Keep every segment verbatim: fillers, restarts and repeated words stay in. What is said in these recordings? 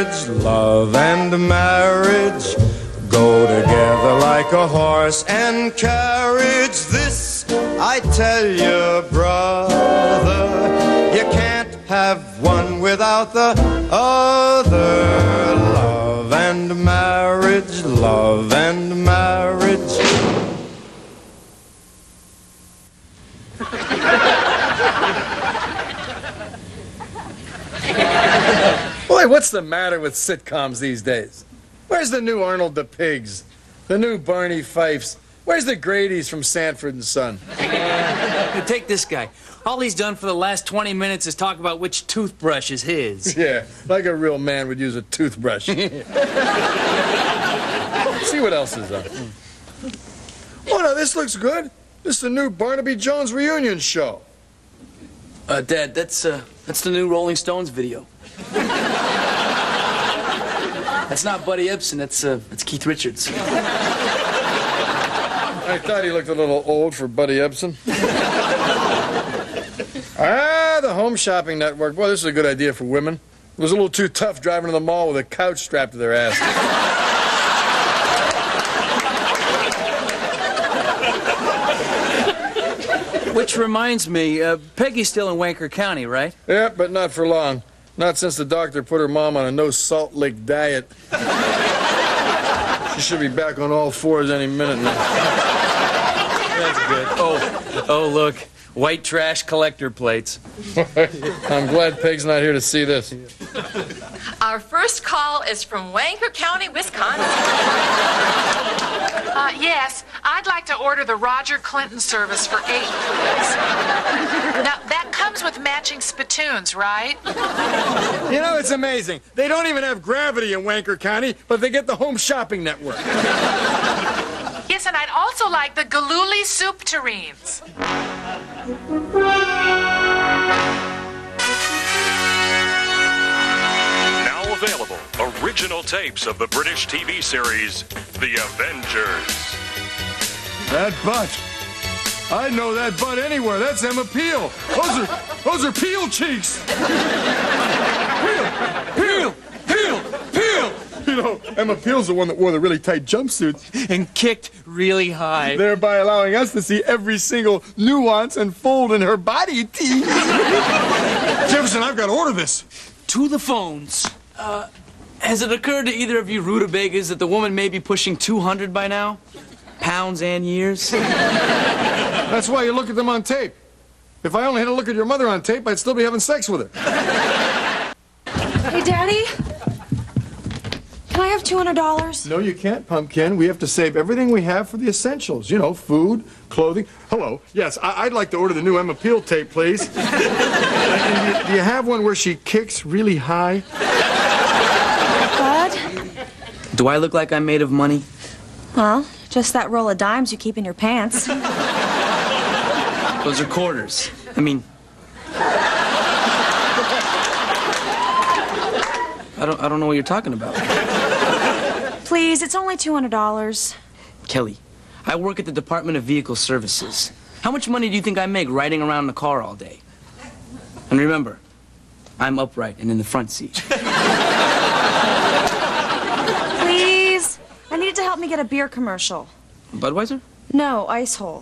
marriage, love and marriage go together like a horse and carriage. This I tell you, brother, you can't have one without the other. Love and marriage, love and marriage. Boy, what's the matter with sitcoms these days? Where's the new Arnold the Pigs? The new Barney Fifes? Where's the Grady's from Sanford and Son? Hey, take this guy. All he's done for the last twenty minutes is talk about which toothbrush is his. Yeah, like a real man would use a toothbrush. See what else is on. Oh, no, this looks good. This is the new Barnaby Jones reunion show. Uh, Dad, that's, uh, that's the new Rolling Stones video. That's not Buddy Ebsen, that's, uh, that's Keith Richards. I thought he looked a little old for Buddy Ebsen. Ah, the Home Shopping Network. Boy, this is a good idea for women. It was a little too tough driving to the mall with a couch strapped to their ass. Which reminds me, uh, Peggy's still in Wanker County, right? Yeah, but not for long. Not since the doctor put her mom on a no-salt lick diet. She should be back on all fours any minute now. That's good. Oh, oh, look. White trash collector plates. I'm glad Peg's not here to see this. Our first call is from Wanker County, Wisconsin. Uh, yes, I'd like to order the Roger Clinton service for eight, please. Now, that comes with matching spittoons, right? You know, it's amazing. They don't even have gravity in Wanker County, but they get the Home Shopping Network. Yes, and I'd also like the Galooly soup terrines. Now available, original tapes of the British T V series, The Avengers. That butt. I know that butt anywhere. That's Emma Peel. Those are, those are Peel cheeks. Peel, Peel, Peel, Peel. You know, Emma Peel's the one that wore the really tight jumpsuits. And kicked really high. Thereby allowing us to see every single nuance and fold in her body. Jefferson, I've got to order this. To the phones. Uh, has it occurred to either of you rutabagas that the woman may be pushing two hundred by now? Pounds and years? That's why you look at them on tape. If I only had to look at your mother on tape, I'd still be having sex with her. Hey, Daddy? Can I have two hundred dollars? No, you can't, Pumpkin. We have to save everything we have for the essentials. You know, food, clothing. Hello. Yes, I I'd like to order the new Emma Peel tape, please. And do, do you have one where she kicks really high? Bud? Do I look like I'm made of money? Well, just that roll of dimes you keep in your pants. Those are quarters. I mean... I don't, I don't know what you're talking about. Please, it's only two hundred dollars. Kelly, I work at the Department of Vehicle Services. How much money do you think I make riding around in the car all day? And remember, I'm upright and in the front seat. Please, I need it to help me get a beer commercial. Budweiser? No, Ice Hole.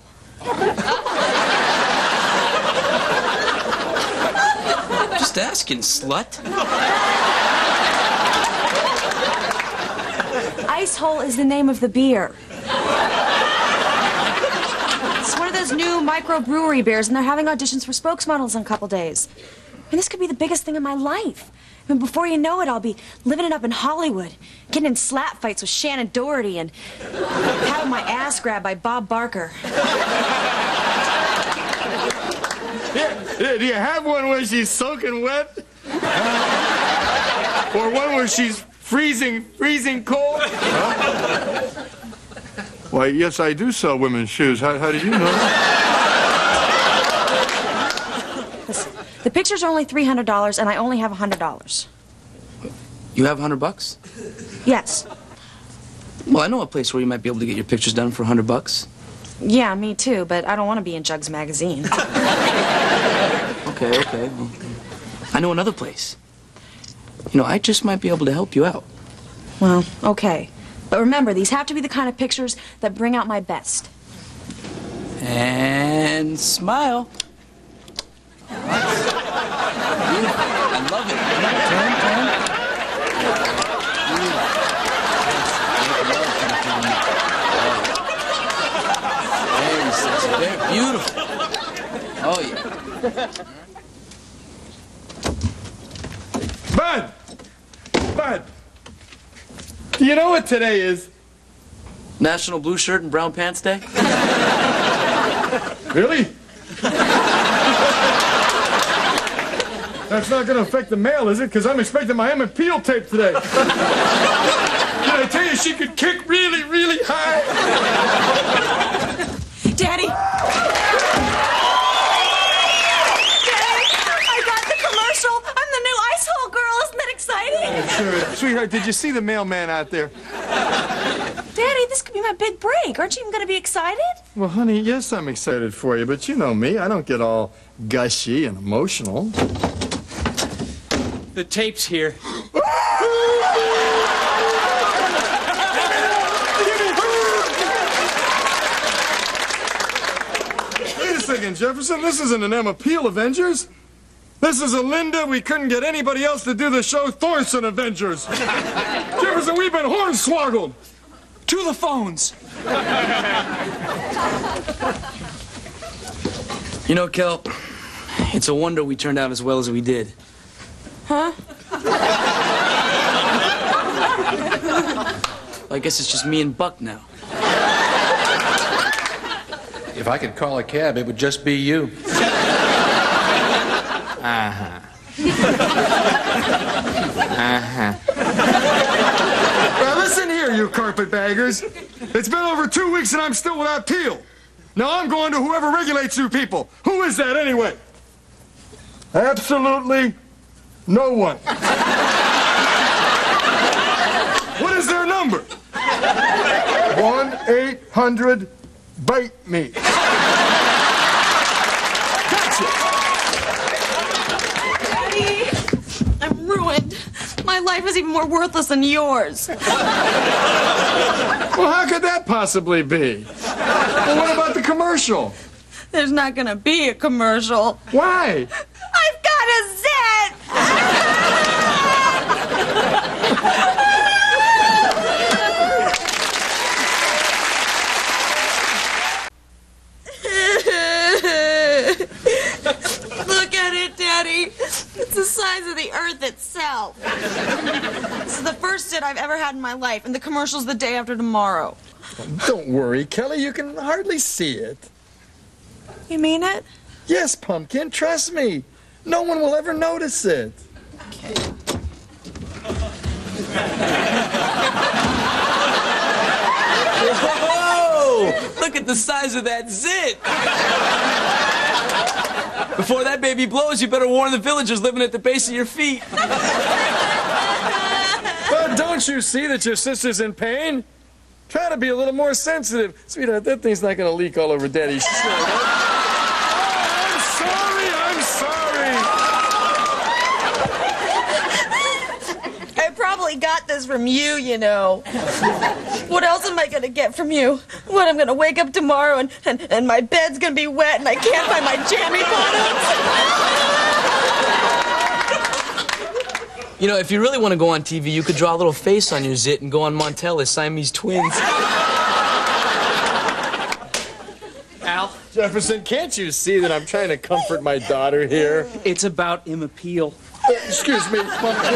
Just asking, slut. Ice Hole is the name of the beer. It's one of those new microbrewery beers, and they're having auditions for spokesmodels in a couple days. And this could be the biggest thing in my life. I mean, before you know it, I'll be living it up in Hollywood, getting in slap fights with Shannon Doherty, and having my ass grabbed by Bob Barker. Yeah, yeah, do you have one where she's soaking wet? Uh, or one where she's freezing, freezing cold? Huh? Why, yes, I do sell women's shoes. How, how did you know? Listen, the pictures are only three hundred dollars, and I only have one hundred dollars. You have a hundred bucks? Yes. Well, I know a place where you might be able to get your pictures done for a hundred bucks. Yeah, me too, but I don't want to be in Jugs magazine. Okay, okay. Well, I know another place. You know, I just might be able to help you out. Well, okay. But remember, these have to be the kind of pictures that bring out my best. And smile. I love it. Turn, turn. Very beautiful. Oh, yeah. Bud! Bud! Do you know what today is? National Blue Shirt and Brown Pants Day? Really? That's not going to affect the mail, is it? Because I'm expecting my Emmett Peel tape today. Did I tell you she could kick really, really high? Daddy! Daddy! I got the commercial! I'm the new ice hole girl! Isn't that exciting? Sure. Sweetheart, did you see the mailman out there? Daddy, this could be my big break. Aren't you even going to be excited? Well, honey, yes, I'm excited for you, but you know me. I don't get all gushy and emotional. The tape's here. Wait a second, Jefferson. This isn't an Emma Peel Avengers. This is a Linda. We couldn't get anybody else to do the show Thorson Avengers. Jefferson, we've been hornswoggled. To the phones. You know, Kel, it's a wonder we turned out as well as we did. Huh? I guess it's just me and Buck now. If I could call a cab, it would just be you. Uh-huh. Uh-huh. Now listen here, you carpetbaggers. It's been over two weeks and I'm still without Peel. Now I'm going to whoever regulates you people. Who is that anyway? Absolutely no one. What is their number? one eight hundred bite me. Gotcha. Daddy, I'm ruined. My life is even more worthless than yours. Well, how could that possibly be? Well, what about the commercial? There's not gonna be a commercial. Why? I've got a zit! Look at it, Daddy. It's the size of the Earth itself. This is the first zit I've ever had in my life, and the commercial's the day after tomorrow. Don't worry, Kelly. You can hardly see it. You mean it? Yes, Pumpkin. Trust me. No one will ever notice it. Okay. Whoa! Look at the size of that zit! Before that baby blows, you better warn the villagers living at the base of your feet. But don't you see that your sister's in pain? Try to be a little more sensitive. Sweetheart, that thing's not going to leak all over Daddy's shirt. Oh, I'm sorry, I'm sorry. I probably got this from you, you know. What else am I gonna get from you? What, I'm gonna wake up tomorrow and, and, and my bed's gonna be wet and I can't find my jammy bottoms? You know, if you really want to go on T V, you could draw a little face on your zit and go on Montel as Siamese twins. Al? Jefferson, can't you see that I'm trying to comfort my daughter here? It's about Emma Peel. Uh, excuse me, Pumpkin.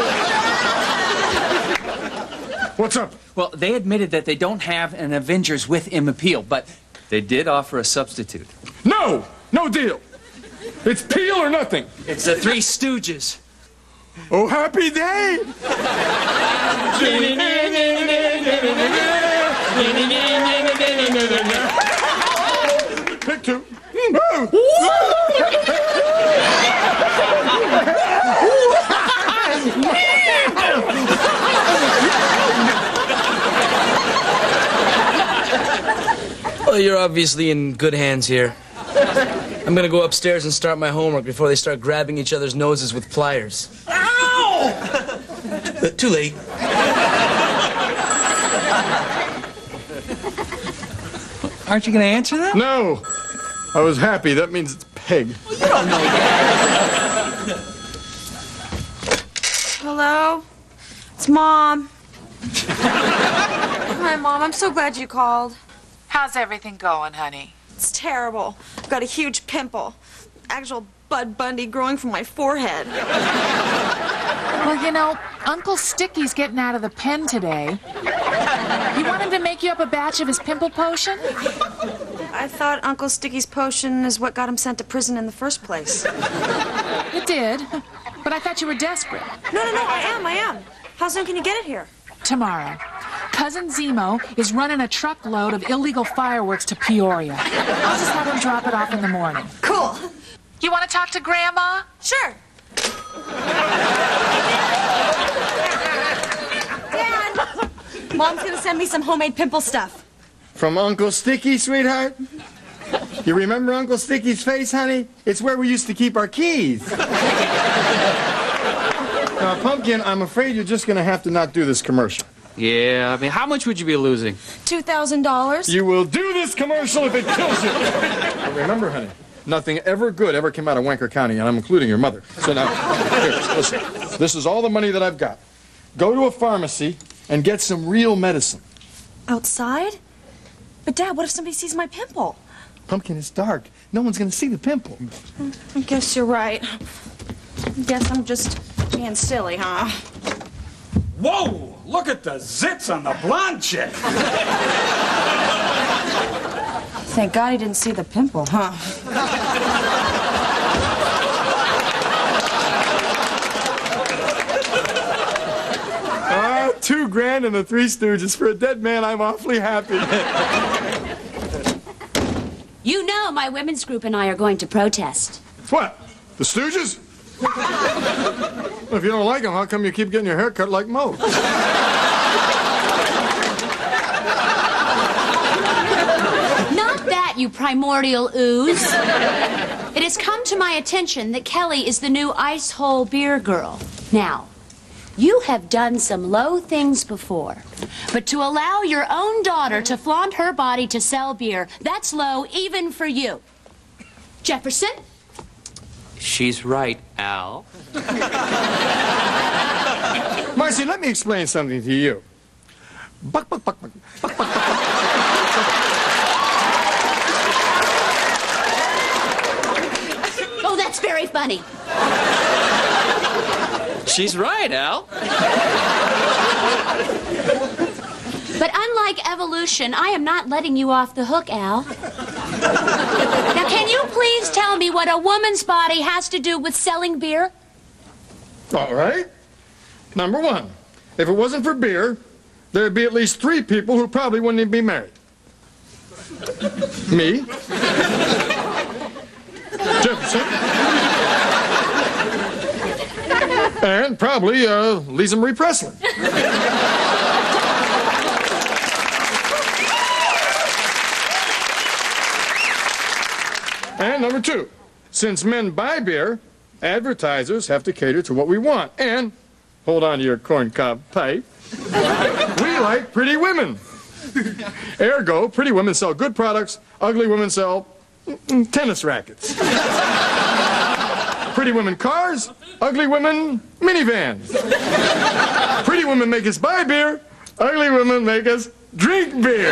What's up? Well, they admitted that they don't have an Avengers with Emma Peel, but they did offer a substitute. No! No deal. It's Peel or nothing. It's the Three Stooges. Oh, happy day! Pick two. Well, you're obviously in good hands here. I'm gonna go upstairs and start my homework before they start grabbing each other's noses with pliers. Ow! Uh, too late. Aren't you going to answer that? No. I was happy. That means it's Peg. You don't know yet. Hello? It's Mom. Hi, Mom. I'm so glad you called. How's everything going, honey? It's terrible. I've got a huge pimple. Actual Bud Bundy growing from my forehead. Well, you know, Uncle Sticky's getting out of the pen today. You want him to make you up a batch of his pimple potion? I thought Uncle Sticky's potion is what got him sent to prison in the first place. It did, but I thought you were desperate. No, no, no, I am, I am. How soon can you get it here? Tomorrow. Cousin Zemo is running a truckload of illegal fireworks to Peoria. I'll just have him drop it off in the morning. Cool. You want to talk to Grandma? Sure. Dad! Mom's gonna send me some homemade pimple stuff. From Uncle Sticky, sweetheart? You remember Uncle Sticky's face, honey? It's where we used to keep our keys. Now, Pumpkin, I'm afraid you're just going to have to not do this commercial. Yeah, I mean, how much would you be losing? Two thousand dollars. You will do this commercial if it kills you. But remember, honey, nothing ever good ever came out of Wanker County, and I'm including your mother. So now, here, listen. This is all the money that I've got. Go to a pharmacy and get some real medicine. Outside? But, Dad, what if somebody sees my pimple? Pumpkin, it's dark. No one's going to see the pimple. I guess you're right. Guess I'm just being silly, huh? Whoa! Look at the zits on the blonde chick. Thank God he didn't see the pimple, huh? Ah, two grand and the Three Stooges. For a dead man, I'm awfully happy. You know my women's group and I are going to protest. What? The Stooges? Well, if you don't like them, how come you keep getting your hair cut like Mo? Not that, you primordial ooze. It has come to my attention that Kelly is the new Ice Hole beer girl. Now, you have done some low things before, but to allow your own daughter to flaunt her body to sell beer, that's low even for you. Jefferson? She's right, Al. Marcy, let me explain something to you. Buck, buck, buck, buck, buck, buck, buck. Oh, that's very funny. She's right, Al. But unlike evolution, I am not letting you off the hook, Al. Now, can you please tell me what a woman's body has to do with selling beer? All right. Number one, if it wasn't for beer, there'd be at least three people who probably wouldn't even be married. Me. Jefferson. And probably uh, Lisa Marie Presley. And number two, since men buy beer, advertisers have to cater to what we want. And, hold on to your corncob pipe, we like pretty women. Ergo, pretty women sell good products, ugly women sell mm, tennis rackets. Pretty women cars, ugly women minivans. Pretty women make us buy beer, ugly women make us drink beer.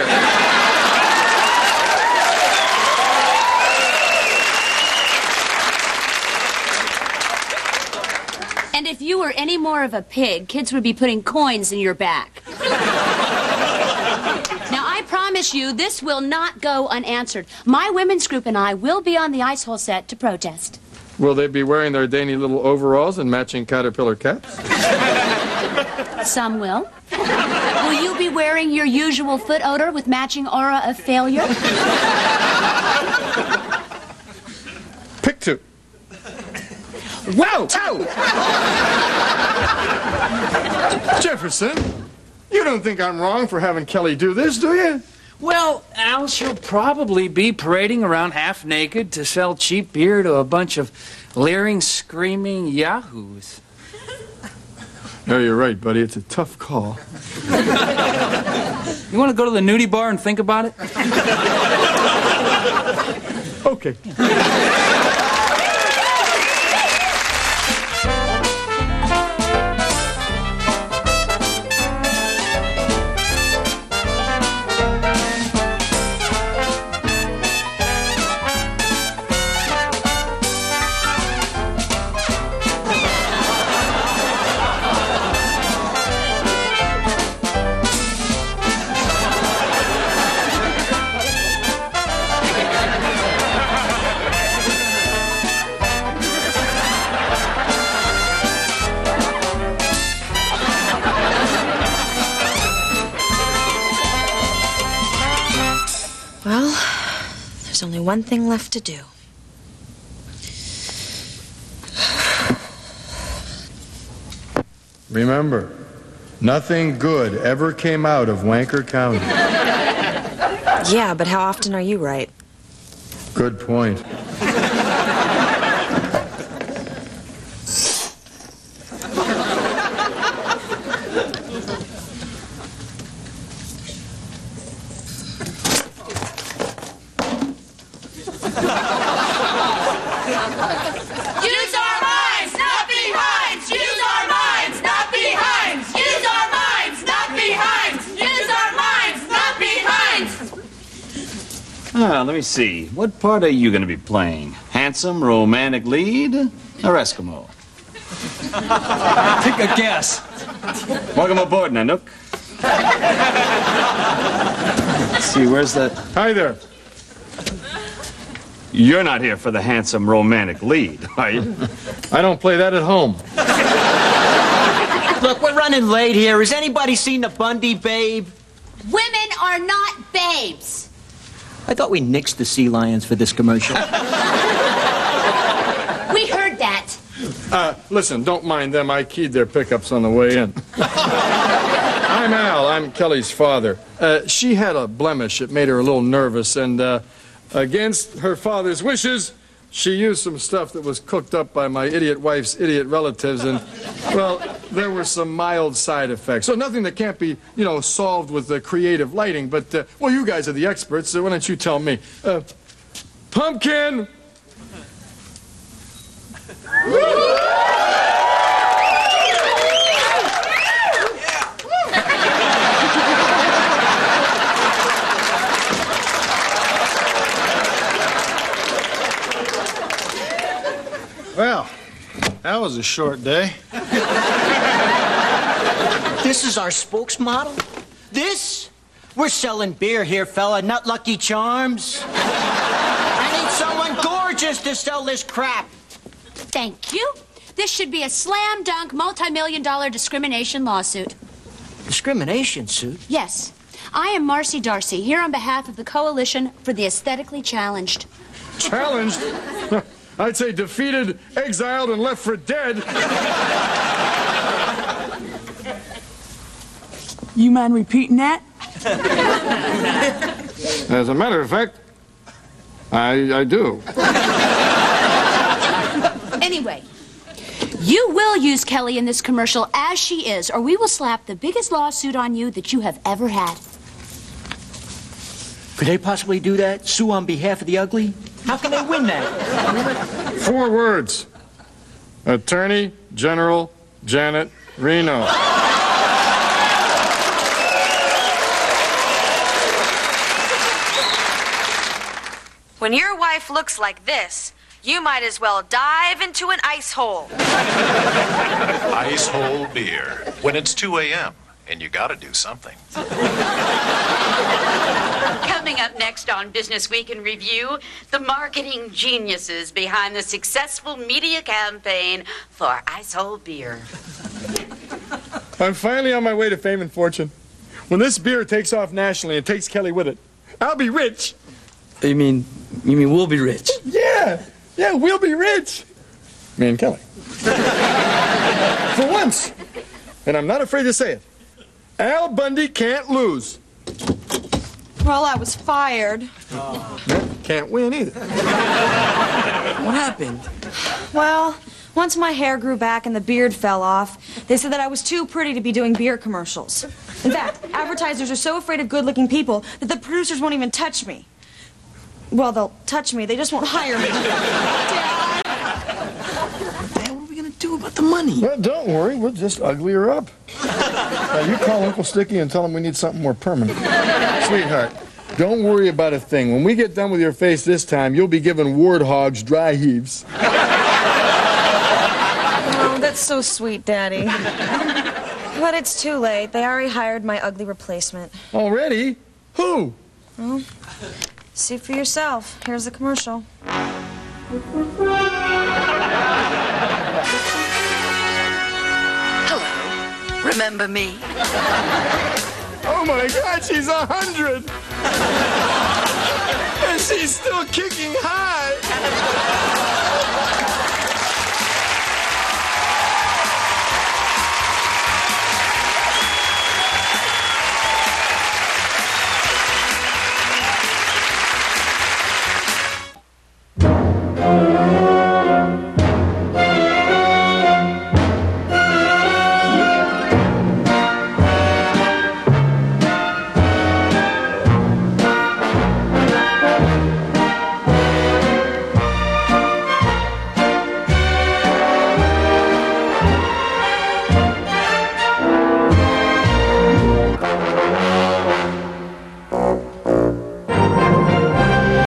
And if you were any more of a pig, kids would be putting coins in your back. Now, I promise you, this will not go unanswered. My women's group and I will be on the Ice Hole set to protest. Will they be wearing their dainty little overalls and matching caterpillar caps? Some will. Will you be wearing your usual foot odor with matching aura of failure? Pick two. Wow! Jefferson, you don't think I'm wrong for having Kelly do this, do you? Well, Al, she'll probably be parading around half naked to sell cheap beer to a bunch of leering, screaming yahoos. No, you're right, buddy. It's a tough call. You want to go to the nudie bar and think about it? Okay. Well, there's only one thing left to do. Remember, nothing good ever came out of Wanker County. Yeah, but how often are you right? Good point. Ah, let me see. What part are you going to be playing? Handsome, romantic lead, or Eskimo? Take a guess. Welcome aboard, Nanook. Let's see, where's that? Hi there. You're not here for the handsome, romantic lead, are you? I don't play that at home. Look, we're running late here. Has anybody seen the Bundy babe? Women are not babes. I thought we nixed the sea lions for this commercial. We heard that. Uh, listen, don't mind them. I keyed their pickups on the way in. I'm Al. I'm Kelly's father. Uh, she had a blemish. It made her a little nervous, and uh, against her father's wishes, she used some stuff that was cooked up by my idiot wife's idiot relatives, and, well, there were some mild side effects. So nothing that can't be, you know, solved with uh, creative lighting, but, uh, well, you guys are the experts, so why don't you tell me? Uh, pumpkin! Well, that was a short day. This is our spokesmodel? This? We're selling beer here, fella, not Lucky Charms. I need someone gorgeous to sell this crap. Thank you. This should be a slam dunk, multi-million dollar discrimination lawsuit. Discrimination suit? Yes. I am Marcy Darcy, here on behalf of the Coalition for the Aesthetically Challenged. Challenged? I'd say defeated, exiled, and left for dead. You mind repeating that? As a matter of fact, I, I do. Anyway, you will use Kelly in this commercial as she is, or we will slap the biggest lawsuit on you that you have ever had. Could they possibly do that? Sue on behalf of the ugly? How can they win that? Four words. Attorney General Janet Reno. When your wife looks like this, you might as well dive into an ice hole. Ice hole beer. When it's two a m and you gotta do something. Coming up next on Business Week in Review, the marketing geniuses behind the successful media campaign for Ice Hole Beer. I'm finally on my way to fame and fortune. When this beer takes off nationally and takes Kelly with it, I'll be rich. You mean, you mean we'll be rich? Yeah, yeah, we'll be rich. Me and Kelly. For once, and I'm not afraid to say it, Al Bundy can't lose. Well, I was fired. Can't win either. What happened? Well, Once my hair grew back and the beard fell off, they said that I was too pretty to be doing beer commercials. In fact, advertisers are so afraid of good-looking people that the producers won't even touch me. Well, they'll touch me, they just won't hire me. Dad! Dad, what are we gonna do about the money? Well, don't worry, we'll just ugly her up. Now, you call Uncle Sticky and tell him we need something more permanent. Sweetheart, don't worry about a thing. When we get done with your face this time, you'll be giving warthogs dry heaves. Oh, that's so sweet, Daddy. But it's too late. They already hired my ugly replacement. Already? Who? Well, see for yourself. Here's the commercial. Hello. Remember me? Oh my God, she's a hundred! And she's still kicking high!